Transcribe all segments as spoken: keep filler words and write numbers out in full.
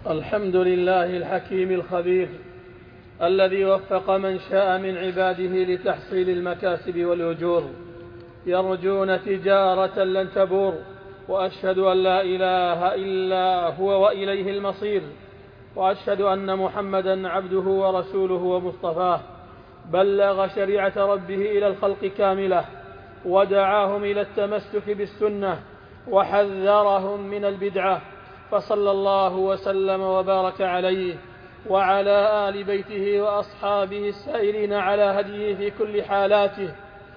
الحمد لله الحكيم الخبير الذي وفق من شاء من عباده لتحصيل المكاسب والأجور، يرجون تجارة لن تبور، وأشهد أن لا إله إلا هو وإليه المصير، وأشهد أن محمدا عبده ورسوله ومصطفاه، بلغ شريعة ربه إلى الخلق كاملة، ودعاهم إلى التمسك بالسنة، وحذرهم من البدعة، فصلى الله وسلم وبارك عليه وعلى آل بيته وأصحابه السائرين على هديه في كل حالاته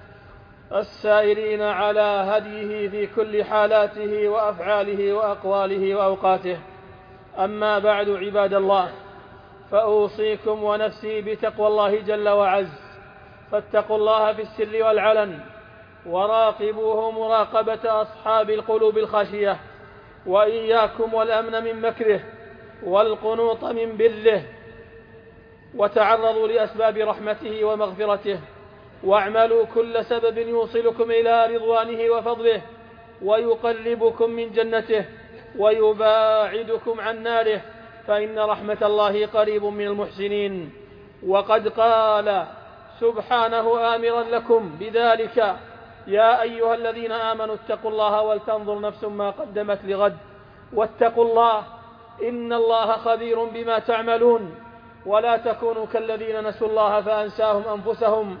السائرين على هديه في كل حالاته وأفعاله وأقواله وأوقاته. أما بعد، عباد الله، فأوصيكم ونفسي بتقوى الله جل وعز، فاتقوا الله في السر والعلن، وراقبوه مراقبة أصحاب القلوب الخاشية، وإياكم والأمن من مكره والقنوط من بره، وتعرضوا لأسباب رحمته ومغفرته، واعملوا كل سبب يوصلكم إلى رضوانه وفضله، ويقربكم من جنته، ويباعدكم عن ناره، فإن رحمة الله قريب من المحسنين. وقد قال سبحانه آمرا لكم بذلك: يا أيها الذين آمنوا اتقوا الله ولتنظر نفس ما قدمت لغد، واتقوا الله إن الله خبير بما تعملون، ولا تكونوا كالذين نسوا الله فأنساهم أنفسهم،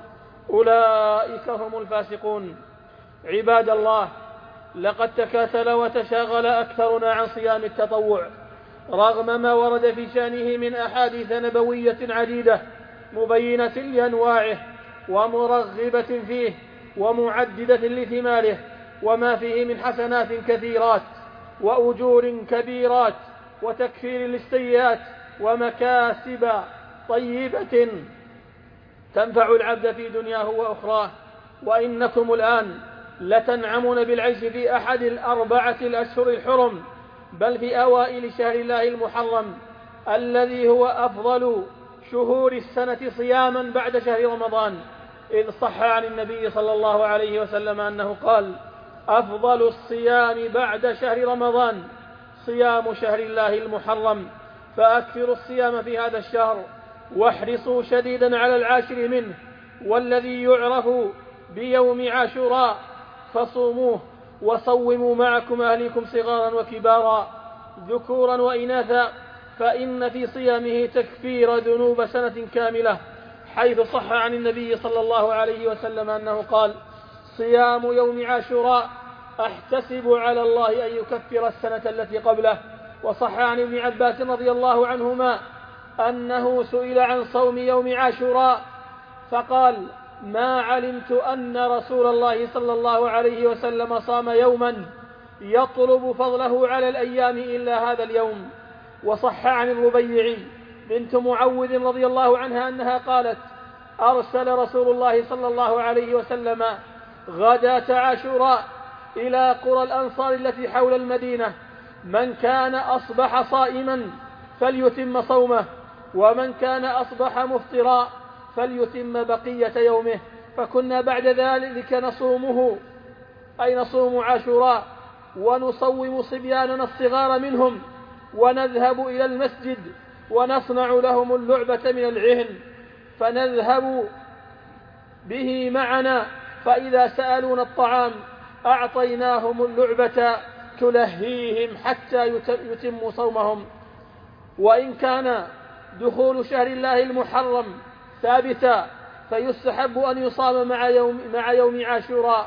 أولئك هم الفاسقون. عباد الله، لقد تكاسل وتشاغل أكثرنا عن صيام التطوع، رغم ما ورد في شأنه من أحاديث نبوية عديدة مبينة لأنواعه ومرغبة فيه ومعددة لثماره، وما فيه من حسنات كثيرات وأجور كبيرات وتكفير للسيئات ومكاسب طيبة تنفع العبد في دنياه وأخراه. وإنكم الآن لتنعمون بالعيش في أحد الأربعة الأشهر الحرم، بل في أوائل شهر الله المحرم الذي هو أفضل شهور السنة صياما بعد شهر رمضان، إذ صح عن النبي صلى الله عليه وسلم أنه قال: أفضل الصيام بعد شهر رمضان صيام شهر الله المحرم، فأكثروا الصيام في هذا الشهر، واحرصوا شديدا على العاشر منه، والذي يعرف بيوم عاشوراء، فصوموه وصوموا معكم أهليكم صغارا وكبارا ذكورا وإناثا، فإن في صيامه تكفير ذنوب سنة كاملة، حيث صح عن النبي صلى الله عليه وسلم أنه قال: صيام يوم عاشوراء أحتسب على الله أن يكفر السنة التي قبله. وصح عن ابن عباس رضي الله عنهما أنه سئل عن صوم يوم عاشوراء فقال: ما علمت أن رسول الله صلى الله عليه وسلم صام يوما يطلب فضله على الأيام إلا هذا اليوم. وصح عن الربيع بنت معوذ رضي الله عنها أنها قالت: أرسل رسول الله صلى الله عليه وسلم غداة عاشوراء إلى قرى الأنصار التي حول المدينة: من كان أصبح صائما فليتم صومه، ومن كان أصبح مفطرا فليتم بقية يومه. فكنا بعد ذلك نصومه، أي نصوم عاشوراء، ونصوم صبياننا الصغار منهم، ونذهب إلى المسجد ونصنع لهم اللعبة من العهن، فنذهب به معنا، فإذا سألونا الطعام أعطيناهم اللعبة تلهيهم حتى يتموا صومهم. وإن كان دخول شهر الله المحرم ثابتا، فيستحب أن يصام مع يوم, مع يوم عاشوراء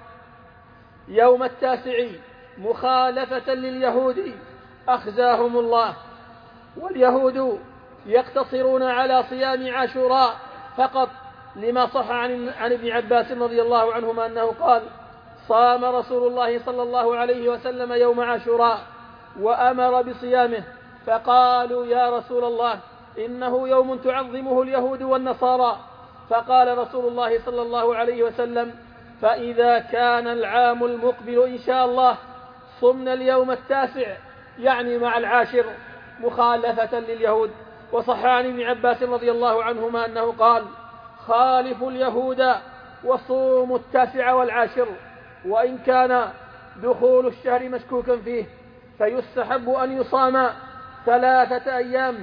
يوم التاسع، مخالفة لليهود أخزاهم الله. واليهود يقتصرون على صيام عاشوراء فقط، لما صح عن, عن ابن عباس رضي الله عنهما أنه قال: صام رسول الله صلى الله عليه وسلم يوم عاشوراء وأمر بصيامه، فقالوا: يا رسول الله، إنه يوم تعظمه اليهود والنصارى. فقال رسول الله صلى الله عليه وسلم: فإذا كان العام المقبل إن شاء الله صمنا اليوم التاسع، يعني مع العاشر، مخالفة لليهود. وصح عن ابن عباس رضي الله عنهما أنه قال: خالفوا اليهود وصوموا التاسع والعاشر. وإن كان دخول الشهر مشكوكا فيه فيستحب أن يصام ثلاثة أيام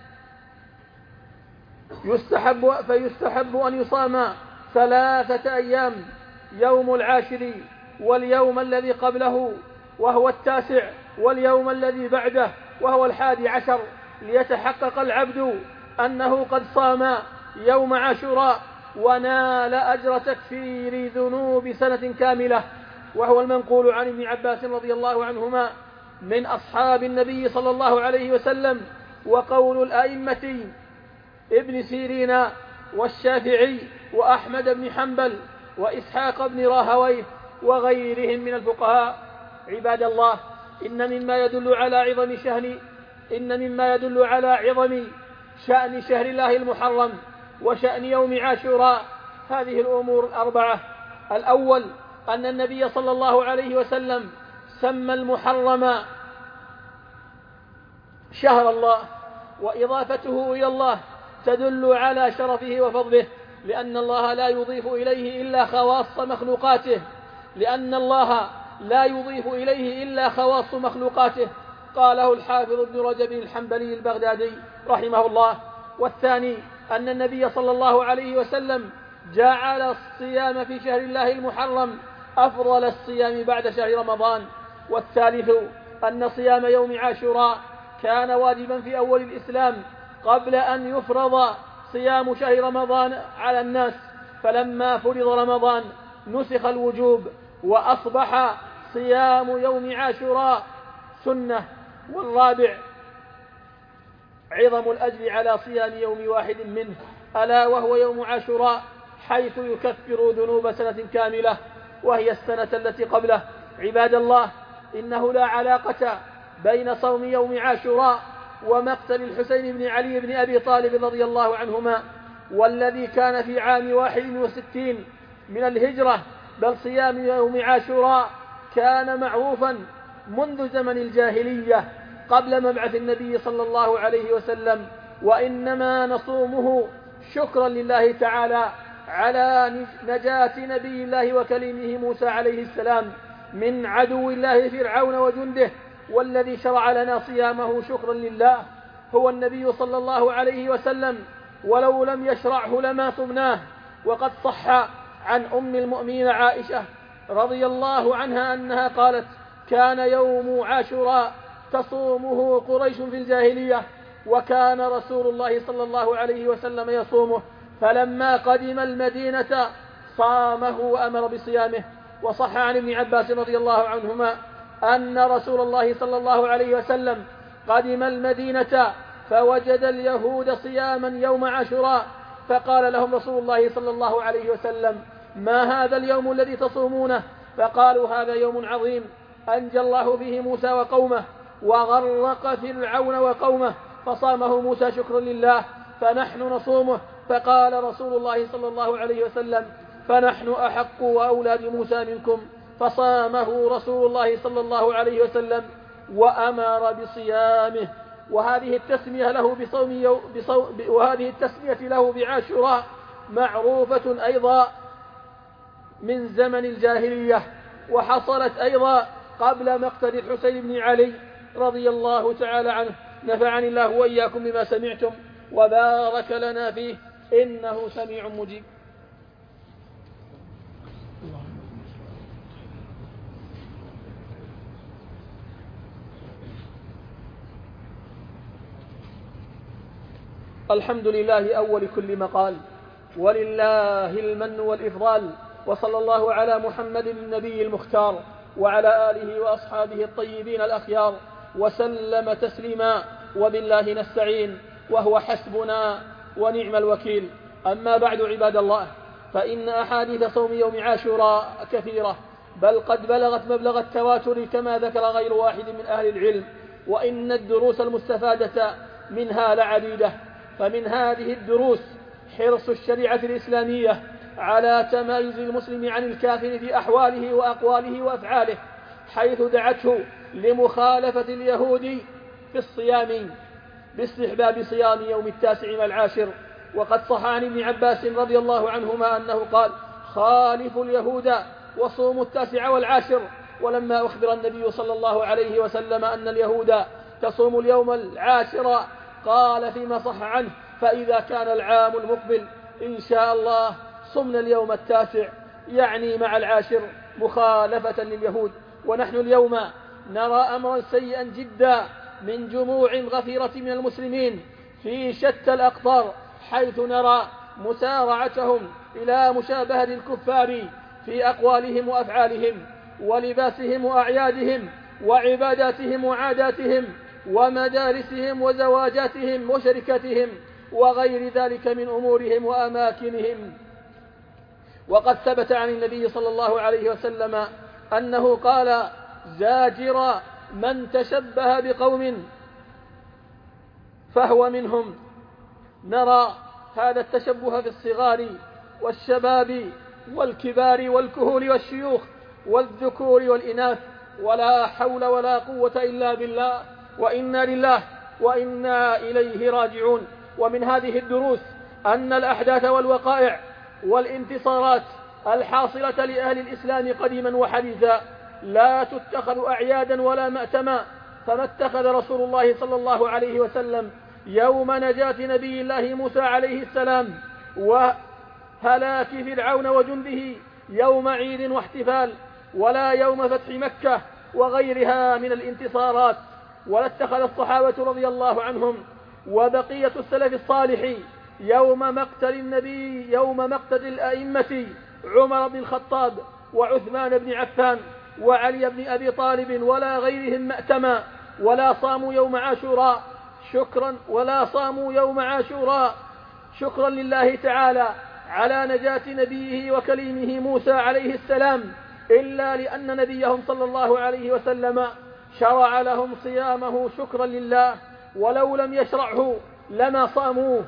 يستحب فيستحب أن يصام ثلاثة أيام، يوم العاشر واليوم الذي قبله وهو التاسع واليوم الذي بعده وهو الحادي عشر، ليتحقق العبد أنه قد صام يوم عاشوراء ونال أجر تكفير ذنوب سنة كاملة. وهو المنقول عن ابن عباس رضي الله عنهما من أصحاب النبي صلى الله عليه وسلم، وقول الأئمة ابن سيرين والشافعي وأحمد بن حنبل وإسحاق بن راهويه وغيرهم من الفقهاء. عباد الله، إن مما يدل على عظم شأن إن مما يدل على عظم شأن شهر الله المحرم وشأن يوم عاشوراء هذه الأمور الأربعة. الأول أن النبي صلى الله عليه وسلم سمى المحرم شهر الله، وإضافته إلى الله تدل على شرفه وفضله، لأن الله لا يضيف إليه إلا خواص مخلوقاته لأن الله لا يضيف إليه إلا خواص مخلوقاته قاله الحافظ ابن رجب الحنبلي البغدادي رحمه الله. والثاني أن النبي صلى الله عليه وسلم جعل الصيام في شهر الله المحرم أفضل الصيام بعد شهر رمضان. والثالث أن صيام يوم عاشوراء كان واجبا في أول الإسلام قبل أن يفرض صيام شهر رمضان على الناس، فلما فرض رمضان نسخ الوجوب وأصبح صيام يوم عاشوراء سنة. والرابع عظم الأجر على صيام يوم واحد منه، ألا وهو يوم عاشوراء، حيث يكفر ذنوب سنة كاملة وهي السنة التي قبله. عباد الله، إنه لا علاقة بين صوم يوم عاشوراء ومقتل الحسين بن علي بن أبي طالب رضي الله عنهما، والذي كان في عام واحد وستين من الهجرة، بل صيام يوم عاشوراء كان معروفا منذ زمن الجاهلية قبل مبعث النبي صلى الله عليه وسلم، وإنما نصومه شكرا لله تعالى على نجاة نبي الله وكليمه موسى عليه السلام من عدو الله فرعون وجنده. والذي شرع لنا صيامه شكرا لله هو النبي صلى الله عليه وسلم، ولو لم يشرعه لما صمناه. وقد صح عن أم المؤمنين عائشة رضي الله عنها أنها قالت: كان يوم عاشوراء تصومه قريش في الجاهلية، وكان رسول الله صلى الله عليه وسلم يصومه، فلما قدم المدينة صامه وأمر بصيامه. وصح عن ابن عباس رضي الله عنهما أن رسول الله صلى الله عليه وسلم قدم المدينة فوجد اليهود صياما يوم عاشوراء، فقال لهم رسول الله صلى الله عليه وسلم: ما هذا اليوم الذي تصومونه؟ فقالوا: هذا يوم عظيم أنجى الله فيه موسى وقومه وغرق فرعون وقومه، فصامه موسى شكرا لله، فنحن نصومه. فقال رسول الله صلى الله عليه وسلم: فنحن أحق وأولى بموسى منكم، فصامه رسول الله صلى الله عليه وسلم وأمر بصيامه. وهذه التسمية له بصوم يو بصوم وهذه التسمية له بعاشوراء معروفة أيضا من زمن الجاهلية، وحصلت أيضا قبل مقتل الحسين بن علي رضي الله تعالى عنه. نفعني الله وإياكم بما سمعتم وبارك لنا فيه، إنه سميع مجيب. الحمد لله أول كل مقال، ولله المن والإفضال، وصلى الله على محمد النبي المختار وعلى آله وأصحابه الطيبين الأخيار وسلم تسليما، وبالله نستعين وهو حسبنا ونعم الوكيل. أما بعد، عباد الله، فإن أحاديث صوم يوم عاشوراء كثيرة، بل قد بلغت مبلغ التواتر كما ذكر غير واحد من أهل العلم، وإن الدروس المستفادة منها لعديدة. فمن هذه الدروس حرص الشريعة الإسلامية على تمايز المسلم عن الكافر في أحواله وأقواله وأفعاله، حيث دعته لمخالفة اليهود في الصيام باستحباب صيام يوم التاسع والعاشر. وقد صح عن ابن عباس رضي الله عنهما أنه قال: خالفوا اليهود وصوموا التاسع والعاشر. ولما أخبر النبي صلى الله عليه وسلم أن اليهود تصوم اليوم العاشر؟ قال فيما صح عنه: فإذا كان العام المقبل إن شاء الله صمنا اليوم التاسع، يعني مع العاشر، مخالفة لليهود. ونحن اليوم نرى أمرا سيئا جدا من جموع غفيرة من المسلمين في شتى الأقطار، حيث نرى مسارعتهم إلى مشابهة الكفار في أقوالهم وأفعالهم ولباسهم وأعيادهم وعباداتهم وعاداتهم ومدارسهم وزواجاتهم وشركتهم وغير ذلك من أمورهم وأماكنهم. وقد ثبت عن النبي صلى الله عليه وسلم أنه قال: زاجر من تشبه بقوم فهو منهم. نرى هذا التشبه في الصغار والشباب والكبار والكهول والشيوخ والذكور والإناث، ولا حول ولا قوة إلا بالله، وإنا لله وإنا إليه راجعون. ومن هذه الدروس أن الأحداث والوقائع والانتصارات الحاصلة لأهل الإسلام قديما وحديثا لا تتخذ أعيادا ولا مأتما، فما اتخذ رسول الله صلى الله عليه وسلم يوم نجاة نبي الله موسى عليه السلام وهلاك فرعون وجنده يوم عيد واحتفال، ولا يوم فتح مكة وغيرها من الانتصارات، ولا اتخذ الصحابة رضي الله عنهم وبقية السلف الصالح يوم مقتل النبي يوم مقتل الأئمة عمر بن الخطاب وعثمان بن عفان وعلي بن أبي طالب ولا غيرهم مأتما، ولا صاموا يوم عاشوراء شكرا ولا صاموا يوم عاشوراء شكرا لله تعالى على نجاة نبيه وكليمه موسى عليه السلام، إلا لأن نبيهم صلى الله عليه وسلم شرع لهم صيامه شكرا لله، ولو لم يشرعه لما صاموه.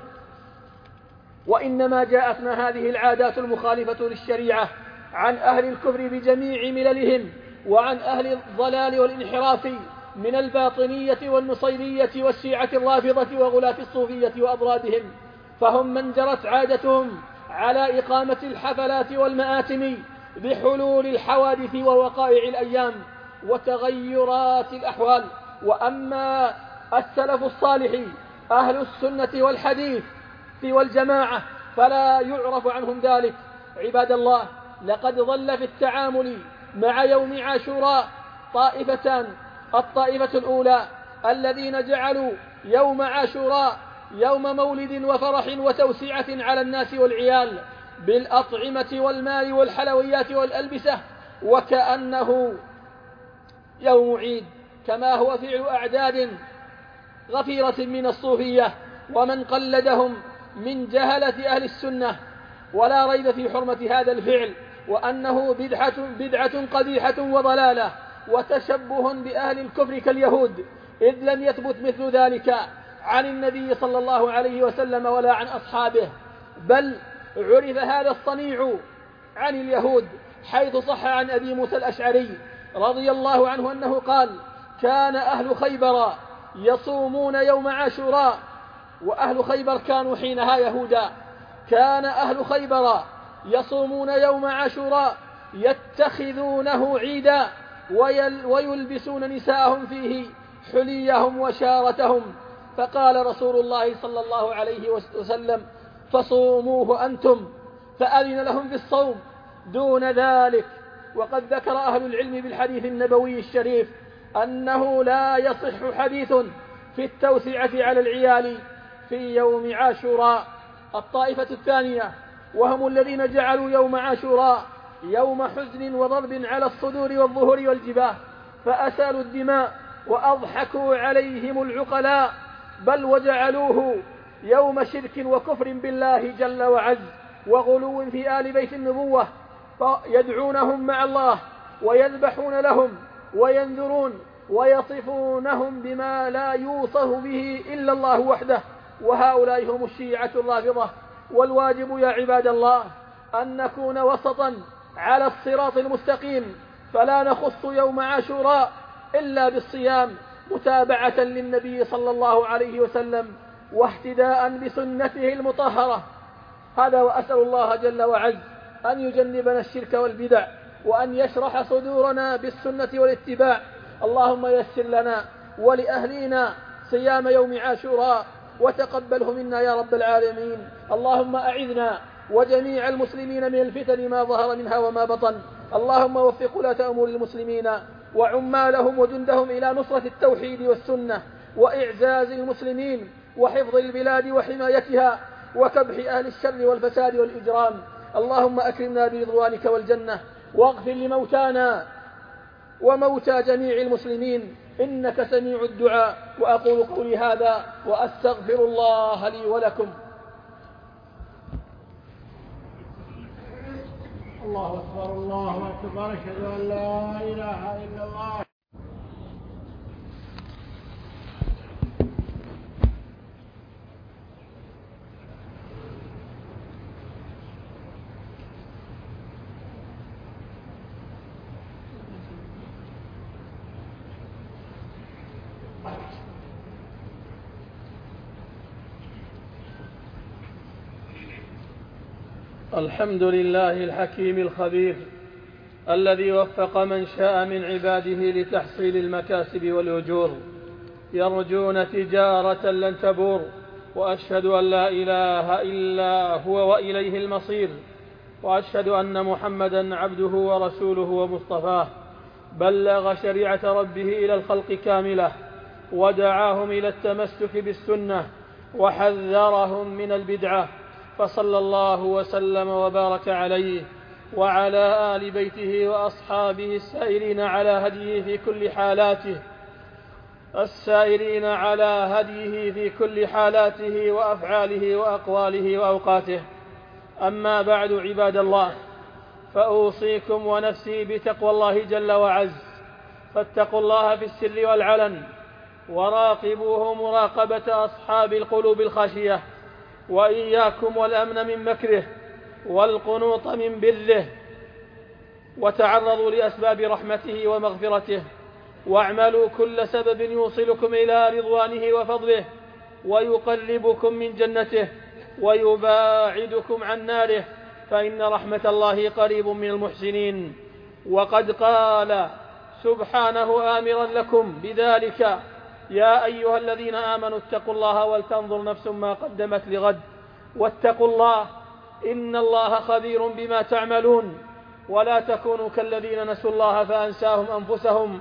وإنما جاءتنا هذه العادات المخالفة للشريعة عن أهل الكفر بجميع مللهم، وعن أهل الضلال والانحراف من الباطنية والنصيرية والشيعة الرافضة وغلاة الصوفية وأضرادهم، فهم من جرت عادتهم على إقامة الحفلات والمآتم بحلول الحوادث ووقائع الأيام وتغيرات الأحوال. وأما السلف الصالح أهل السنة والحديث والجماعة فلا يعرف عنهم ذلك. عباد الله، لقد ظل في التعامل مع يوم عاشوراء طائفتان: الطائفة الأولى الذين جعلوا يوم عاشوراء يوم مولد وفرح وتوسعة على الناس والعيال بالأطعمة والمال والحلويات والألبسة، وكأنه يوم عيد، كما هو فعل أعداد غفيرة من الصوفية ومن قلدهم من جهلة أهل السنة. ولا ريب في حرمة هذا الفعل، وأنه بدعة, بدعة قبيحة وضلالة وتشبه بأهل الكفر كاليهود، إذ لم يثبت مثل ذلك عن النبي صلى الله عليه وسلم ولا عن أصحابه، بل عرف هذا الصنيع عن اليهود، حيث صح عن أبي موسى الأشعري رضي الله عنه أنه قال: كان أهل خيبر يصومون يوم عاشوراء، وأهل خيبر كانوا حينها يهودا، كان أهل خيبر يصومون يوم عاشوراء يتخذونه عيدا ويلبسون نساءهم فيه حليهم وشارتهم، فقال رسول الله صلى الله عليه وسلم: فصوموه أنتم، فأذن لهم بالصوم دون ذلك. وقد ذكر أهل العلم بالحديث النبوي الشريف أنه لا يصح حديث في التوسعة على العيال في يوم عاشوراء. الطائفة الثانية وهم الذين جعلوا يوم عاشوراء يوم حزن وضرب على الصدور والظهور والجباه، فأسالوا الدماء وأضحكوا عليهم العقلاء، بل وجعلوه يوم شرك وكفر بالله جل وعز وغلو في آل بيت النبوة، فيدعونهم مع الله ويذبحون لهم وينذرون ويصفونهم بما لا يوصف به إلا الله وحده، وهؤلاء هم الشيعة الرافضة. والواجب يا عباد الله أن نكون وسطا على الصراط المستقيم، فلا نخص يوم عاشوراء إلا بالصيام متابعة للنبي صلى الله عليه وسلم واهتداء بسنته المطهرة. هذا، وأسأل الله جل وعز أن يجنبنا الشرك والبدع، وأن يشرح صدورنا بالسنة والاتباع. اللهم يسر لنا ولأهلنا صيام يوم عاشوراء، وتقبله منا يا رب العالمين. اللهم أعذنا وجميع المسلمين من الفتن ما ظهر منها وما بطن. اللهم وفق ولاة أمور المسلمين وعمالهم وجندهم إلى نصرة التوحيد والسنة وإعزاز المسلمين وحفظ البلاد وحمايتها وكبح أهل الشر والفساد والإجرام. اللهم أكرمنا برضوانك والجنة، واغفر لموتانا وموتى جميع المسلمين، إنك سميع الدعاء. وأقول قولي هذا وأستغفر الله لي ولكم. الله أكبر الله أكبر، أشهد أن لا إله إلا الله. الحمد لله الحكيم الخبير الذي وفق من شاء من عباده لتحصيل المكاسب والأجور، يرجون تجارة لن تبور، وأشهد أن لا إله إلا هو وإليه المصير، وأشهد أن محمدا عبده ورسوله ومصطفاه، بلغ شريعة ربه إلى الخلق كاملة، ودعاهم إلى التمسك بالسنة، وحذرهم من البدعة، فصلى الله وسلم وبارك عليه وعلى آل بيته وأصحابه السائرين على هديه في كل حالاته السائرين على هديه في كل حالاته وأفعاله وأقواله وأوقاته. أما بعد، عباد الله، فأوصيكم ونفسي بتقوى الله جل وعز، فاتقوا الله في السر والعلن، وراقبوه مراقبة أصحاب القلوب الخاشية، وإياكم والأمن من مكره والقنوط من بره، وتعرضوا لأسباب رحمته ومغفرته، واعملوا كل سبب يوصلكم إلى رضوانه وفضله، ويقربكم من جنته، ويباعدكم عن ناره، فإن رحمة الله قريب من المحسنين. وقد قال سبحانه آمرا لكم بذلك: يا أيها الذين آمنوا اتقوا الله ولتنظر نفس ما قدمت لغد، واتقوا الله إن الله خبير بما تعملون، ولا تكونوا كالذين نسوا الله فأنساهم أنفسهم،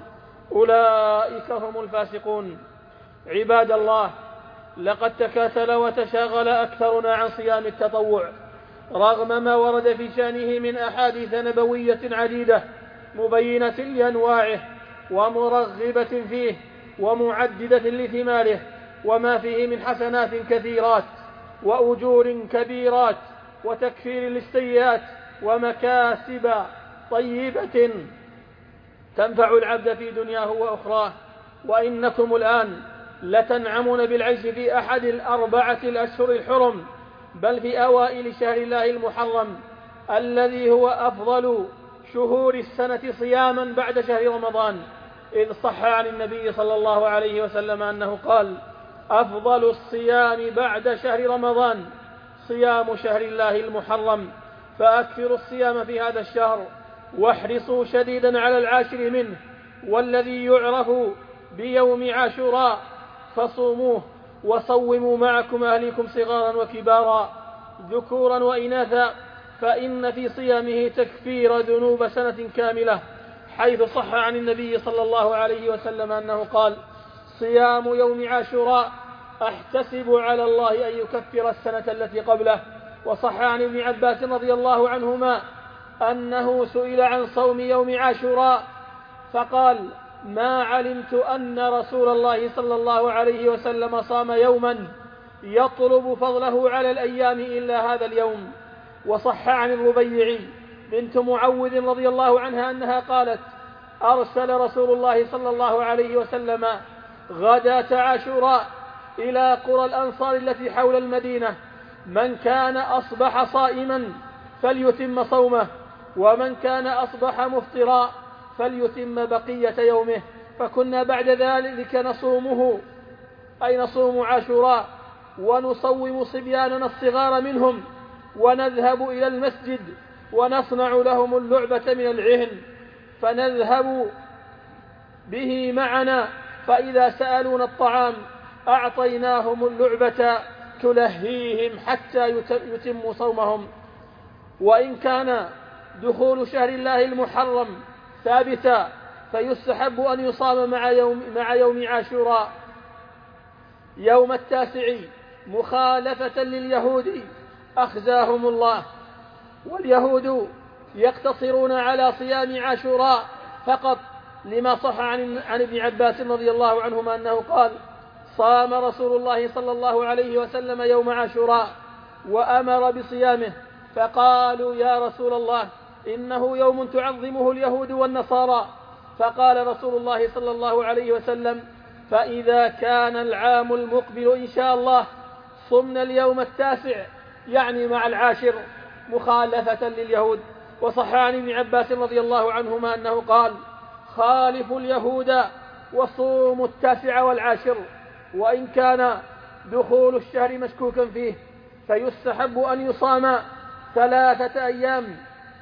أولئك هم الفاسقون. عباد الله، لقد تكاسل وتشاغل أكثرنا عن صيام التطوع، رغم ما ورد في شأنه من أحاديث نبوية عديدة مبينة لأنواعه ومرغبة فيه ومعددة لثماره، وما فيه من حسنات كثيرات وأجور كبيرات وتكفير للسيئات ومكاسب طيبة تنفع العبد في دنياه وأخراه. وإنكم الآن لتنعمون بالعيش في أحد الأربعة الأشهر الحرم، بل في أوائل شهر الله المحرم الذي هو أفضل شهور السنة صياما بعد شهر رمضان، إذ صح عن النبي صلى الله عليه وسلم أنه قال: أفضل الصيام بعد شهر رمضان صيام شهر الله المحرم، فأكثروا الصيام في هذا الشهر، واحرصوا شديدا على العاشر منه، والذي يعرف بيوم عاشوراء، فصوموه وصوموا معكم أهليكم صغارا وكبارا ذكورا وإناثا، فإن في صيامه تكفير ذنوب سنة كاملة، حيث صح عن النبي صلى الله عليه وسلم أنه قال: صيام يوم عاشوراء أحتسب على الله أن يكفر السنة التي قبله. وصح عن ابن عباس رضي الله عنهما أنه سئل عن صوم يوم عاشوراء فقال: ما علمت أن رسول الله صلى الله عليه وسلم صام يوما يطلب فضله على الأيام إلا هذا اليوم. وصح عن الربيع بنت معوذ رضي الله عنها أنها قالت: أرسل رسول الله صلى الله عليه وسلم غداة عاشوراء إلى قرى الأنصار التي حول المدينة: من كان أصبح صائما فليتم صومه، ومن كان أصبح مفطرا فليتم بقية يومه. فكنا بعد ذلك نصومه، أي نصوم عاشوراء، ونصوم صبياننا الصغار منهم، ونذهب إلى المسجد ونصنع لهم اللعبة من العهن، فنذهب به معنا فإذا سألونا الطعام أعطيناهم اللعبة تلهيهم حتى يتموا صومهم. وإن كان دخول شهر الله المحرم ثابتا فيستحب أن يصام مع يوم, مع يوم عاشوراء يوم التاسع مخالفة لليهود أخزاهم الله. واليهود يقتصرون على صيام عاشوراء فقط، لما صح عن, عن ابن عباس رضي الله عنهما أنه قال: صام رسول الله صلى الله عليه وسلم يوم عاشوراء وأمر بصيامه، فقالوا: يا رسول الله إنه يوم تعظمه اليهود والنصارى. فقال رسول الله صلى الله عليه وسلم: فإذا كان العام المقبل إن شاء الله صمنا اليوم التاسع، يعني مع العاشر، مخالفة لليهود. وصح عن ابن عباس رضي الله عنهما أنه قال: خالفوا اليهود وصوموا التاسع والعاشر. وإن كان دخول الشهر مشكوكا فيه فيستحب أن يصام ثلاثة أيام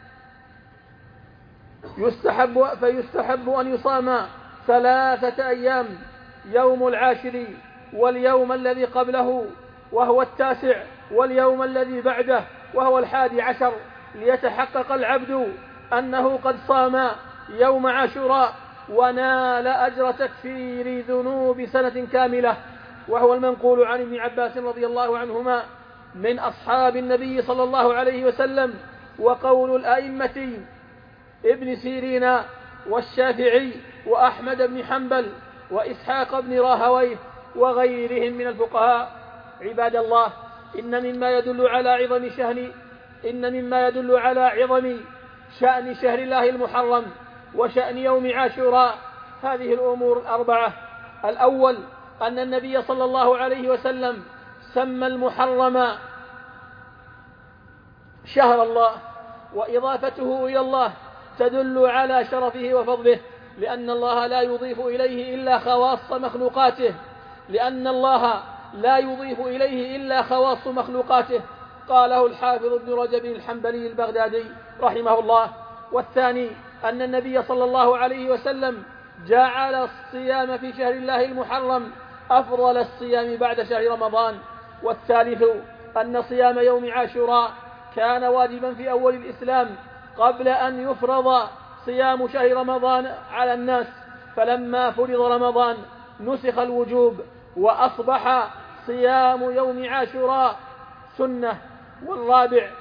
يستحب فيستحب أن يصام ثلاثة أيام: يوم العاشر واليوم الذي قبله وهو التاسع واليوم الذي بعده وهو الحادي عشر، ليتحقق العبد أنه قد صام يوم عاشوراء ونال أجر تكفير ذنوب سنة كاملة، وهو المنقول عن ابن عباس رضي الله عنهما من أصحاب النبي صلى الله عليه وسلم. وقول الأئمة ابن سيرين والشافعي وأحمد بن حنبل وإسحاق بن راهويه وغيرهم من الفقهاء. عباد الله، إن مما يدل على عظم شأن إن مما يدل على عظم شأن شهر الله المحرم وشأن يوم عاشوراء هذه الأمور الأربعة. الأول أن النبي صلى الله عليه وسلم سمى المحرم شهر الله، وإضافته إلى الله تدل على شرفه وفضله، لأن الله لا يضيف إليه إلا خواص مخلوقاته لأن الله لا يضيف إليه إلا خواص مخلوقاته قاله الحافظ ابن رجب الحنبلي البغدادي رحمه الله. والثاني أن النبي صلى الله عليه وسلم جعل الصيام في شهر الله المحرم أفضل الصيام بعد شهر رمضان. والثالث أن صيام يوم عاشوراء كان واجبا في أول الإسلام قبل أن يفرض صيام شهر رمضان على الناس، فلما فرض رمضان نسخ الوجوب وأصبح صيام يوم عاشوراء سنة. والرابع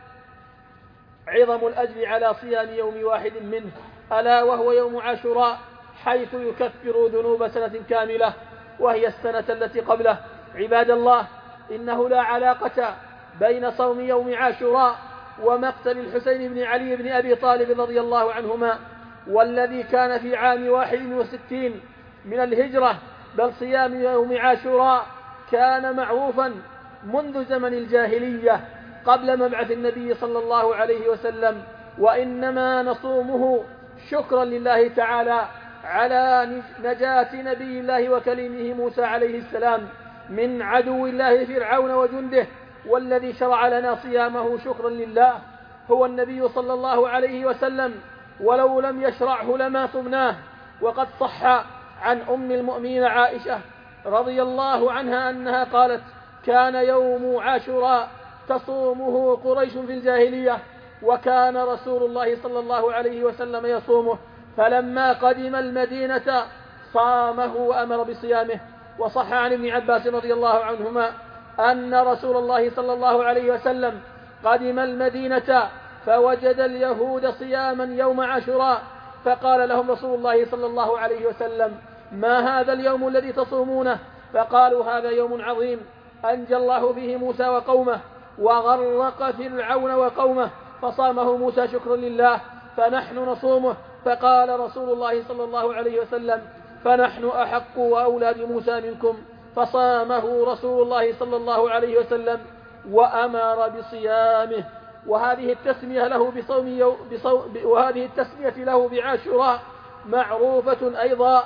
عظم الأجر على صيام يوم واحد منه، ألا وهو يوم عاشوراء، حيث يكفر ذنوب سنة كاملة وهي السنة التي قبله. عباد الله، إنه لا علاقة بين صوم يوم عاشوراء ومقتل الحسين بن علي بن أبي طالب رضي الله عنهما، والذي كان في عام واحد وستين من الهجرة، بل صيام يوم عاشوراء كان معروفا منذ زمن الجاهلية قبل مبعث النبي صلى الله عليه وسلم، وإنما نصومه شكرا لله تعالى على نجاة نبي الله وكليمه موسى عليه السلام من عدو الله فرعون وجنده. والذي شرع لنا صيامه شكرا لله هو النبي صلى الله عليه وسلم، ولو لم يشرعه لما صمناه. وقد صح عن أم المؤمنين عائشة رضي الله عنها أنها قالت: كان يوم عاشوراء تصومه قريش في الجاهلية، وكان رسول الله صلى الله عليه وسلم يصومه، فلما قدم المدينة صامه وأمر بصيامه. وصح عن ابن عباس رضي الله عنهما أن رسول الله صلى الله عليه وسلم قدم المدينة فوجد اليهود صياما يوم عاشوراء، فقال لهم رسول الله صلى الله عليه وسلم: ما هذا اليوم الذي تصومونه؟ فقالوا: هذا يوم عظيم أنجى الله فيه موسى وقومه وغرق فرعون وقومه، فصامه موسى شكرا لله، فنحن نصومه. فقال رسول الله صلى الله عليه وسلم: فنحن أحق وأولى بموسى منكم، فصامه رسول الله صلى الله عليه وسلم وأمر بصيامه. وهذه التسمية له بصوم يو بصوم وهذه التسمية له بعاشوراء معروفة أيضا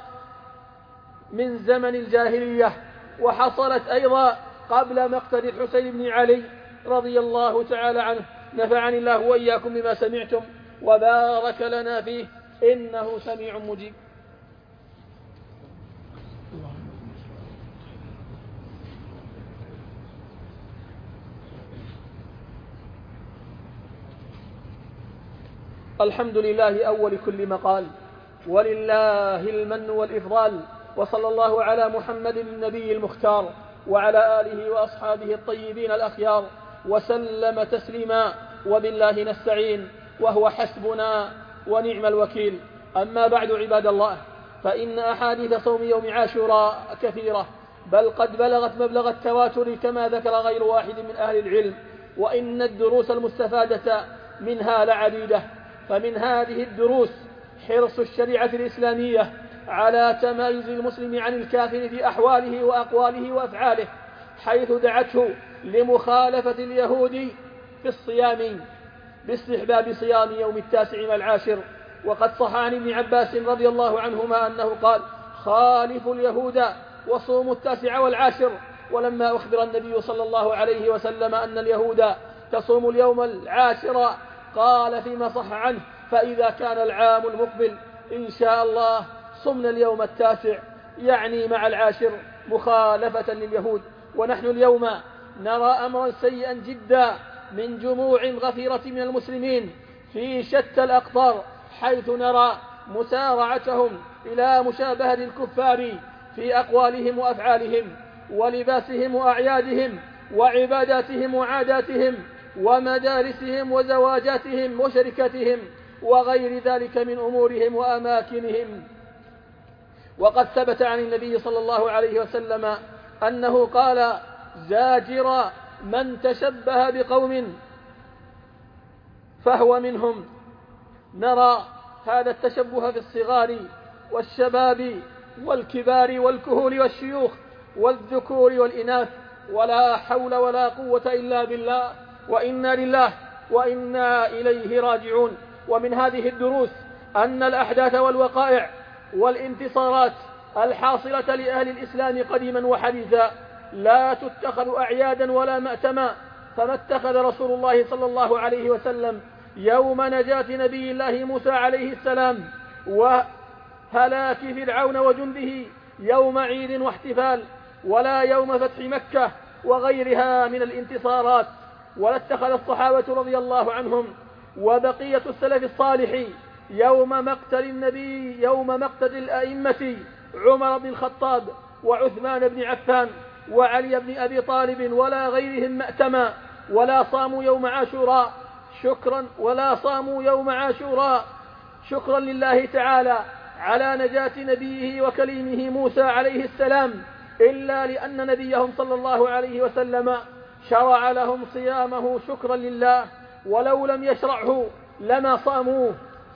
من زمن الجاهلية، وحصلت أيضا قبل مقتل الحسين بن علي رضي الله تعالى عنه. نفعني الله وإياكم بما سمعتم وبارك لنا فيه، إنه سميع مجيب. الحمد لله أول كل مقال، ولله المن والإفضال، وصلى الله على محمد النبي المختار وعلى آله وأصحابه الطيبين الأخيار وسلم تسليما، وبالله نستعين وهو حسبنا ونعم الوكيل. أما بعد عباد الله، فإن أحاديث صوم يوم عاشوراء كثيرة، بل قد بلغت مبلغ التواتر كما ذكر غير واحد من أهل العلم، وإن الدروس المستفادة منها لعديدة. فمن هذه الدروس حرص الشريعة الإسلامية على تمايز المسلم عن الكافر في أحواله وأقواله وأفعاله، حيث دعته لمخالفة اليهود في الصيام باستحباب صيام يوم التاسع والعاشر. وقد صح عن ابن عباس رضي الله عنهما أنه قال: خالفوا اليهود وصوموا التاسع والعاشر. ولما أخبر النبي صلى الله عليه وسلم أن اليهود تصوم اليوم العاشر قال فيما صح عنه: فإذا كان العام المقبل إن شاء الله صمنا اليوم التاسع، يعني مع العاشر مخالفة لليهود. ونحن اليوم نرى أمرا سيئا جدا من جموع غفيرة من المسلمين في شتى الأقطار، حيث نرى مسارعتهم إلى مشابهة الكفار في أقوالهم وأفعالهم ولباسهم وأعيادهم وعباداتهم وعاداتهم ومدارسهم وزواجاتهم وشركاتهم وغير ذلك من أمورهم وأماكنهم. وقد ثبت عن النبي صلى الله عليه وسلم أنه قال: زاجر من تشبه بقوم فهو منهم. نرى هذا التشبه في الصغار والشباب والكبار والكهول والشيوخ والذكور والإناث، ولا حول ولا قوة إلا بالله، وإنا لله وإنا إليه راجعون. ومن هذه الدروس أن الأحداث والوقائع والانتصارات الحاصلة لأهل الإسلام قديما وحديثا لا تتخذ أعيادا ولا مأتما، فما اتخذ رسول الله صلى الله عليه وسلم يوم نجاة نبي الله موسى عليه السلام وهلاك فرعون وجنده يوم عيد واحتفال، ولا يوم فتح مكة وغيرها من الانتصارات، ولا اتخذ الصحابة رضي الله عنهم وبقية السلف الصالح يوم مقتل النبي يوم مقتل الأئمة عمر بن الخطاب وعثمان بن عفان وعلي بن أبي طالب ولا غيرهم مأتما، ولا صاموا يوم عاشوراء شكرا ولا صاموا يوم عاشوراء شكرا لله تعالى على نجاة نبيه وكليمه موسى عليه السلام، إلا لأن نبيهم صلى الله عليه وسلم شرع لهم صيامه شكرا لله، ولو لم يشرعه لما صاموه.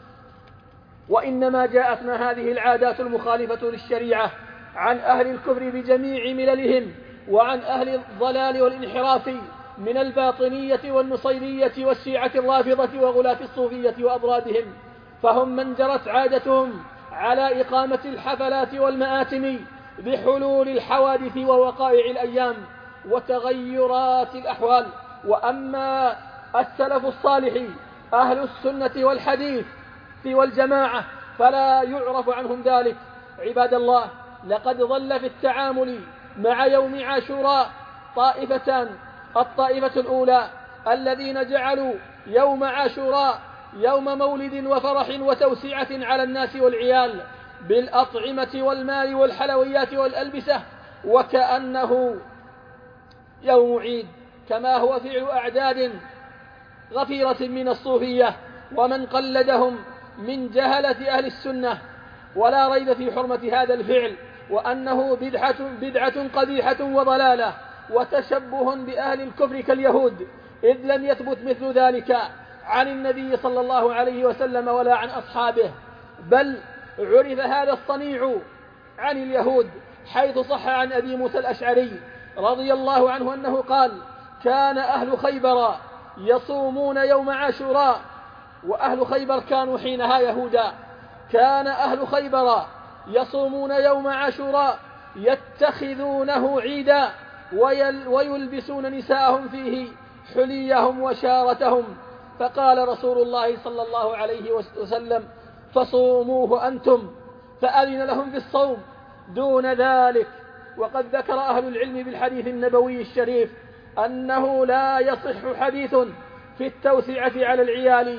وإنما جاءتنا هذه العادات المخالفة للشريعة عن أهل الكفر بجميع مللهم، وعن أهل الضلال والانحراف من الباطنية والنصيرية والشيعة الرافضة وغلاة الصوفية وأضرادهم، فهم من جرت عادتهم على إقامة الحفلات والمآتم بحلول الحوادث ووقائع الأيام وتغيرات الأحوال. وأما السلف الصالح أهل السنة والحديث والجماعة فلا يعرف عنهم ذلك. عباد الله، لقد ظل في التعامل مع يوم عاشوراء طائفتان: الطائفة الأولى الذين جعلوا يوم عاشوراء يوم مولد وفرح وتوسعة على الناس والعيال بالأطعمة والمال والحلويات والألبسة، وكأنه يوم عيد، كما هو فعل أعداد غفيرة من الصوفية ومن قلدهم من جهلة أهل السنة. ولا ريب في حرمة هذا الفعل، وأنه بدعة, بدعة قبيحة وضلالة وتشبه بأهل الكفر كاليهود، إذ لم يثبت مثل ذلك عن النبي صلى الله عليه وسلم ولا عن أصحابه، بل عرف هذا الصنيع عن اليهود، حيث صح عن أبي موسى الأشعري رضي الله عنه أنه قال: كان أهل خيبر يصومون يوم عاشوراء، وأهل خيبر كانوا حينها يهودا، كان أهل خيبر يصومون يوم عاشوراء يتخذونه عيدا ويلبسون نساءهم فيه حليهم وشارتهم. فقال رسول الله صلى الله عليه وسلم: فصوموه أنتم، فأذن لهم بالصوم دون ذلك. وقد ذكر أهل العلم بالحديث النبوي الشريف أنه لا يصح حديث في التوسعة على العيال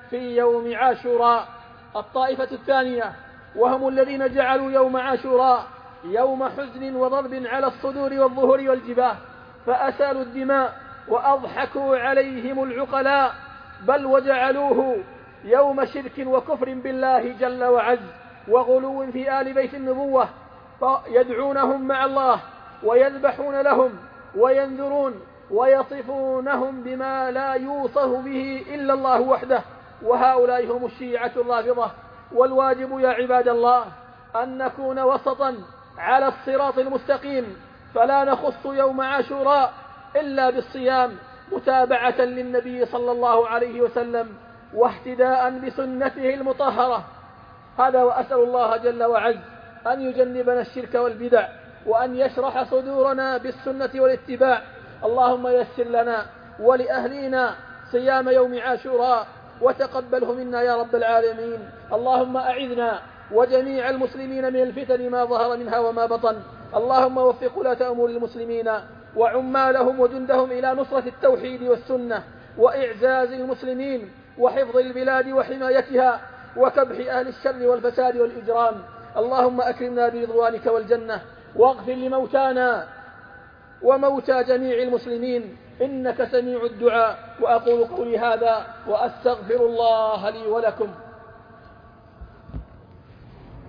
في يوم عاشوراء. الطائفة الثانية وهم الذين جعلوا يوم عاشوراء يوم حزن وضرب على الصدور والظهور والجباه، فأسالوا الدماء وأضحكوا عليهم العقلاء، بل وجعلوه يوم شرك وكفر بالله جل وعز وغلو في آل بيت النبوة، فيدعونهم مع الله ويذبحون لهم وينذرون ويصفونهم بما لا يوصف به إلا الله وحده، وهؤلاء هم الشيعة الرافضة. والواجب يا عباد الله أن نكون وسطا على الصراط المستقيم، فلا نخص يوم عاشوراء إلا بالصيام متابعة للنبي صلى الله عليه وسلم واهتداء بسنته المطهرة. هذا، وأسأل الله جل وعز أن يجنبنا الشرك والبدع، وأن يشرح صدورنا بالسنة والاتباع. اللهم يسر لنا ولأهلنا صيام يوم عاشوراء وتقبله منا يا رب العالمين. اللهم أعذنا وجميع المسلمين من الفتن ما ظهر منها وما بطن. اللهم وفق ولاة أمور المسلمين وعمالهم وجندهم إلى نصرة التوحيد والسنة وإعزاز المسلمين وحفظ البلاد وحمايتها وكبح أهل الشر والفساد والإجرام. اللهم أكرمنا برضوانك والجنة، واغفر لموتانا وموتى جميع المسلمين، إنك سميع الدعاء. وأقول قولي هذا وأستغفر الله لي ولكم.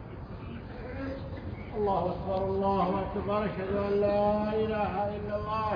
الله أكبر الله أكبر، أشهد أن لا إله إلا الله.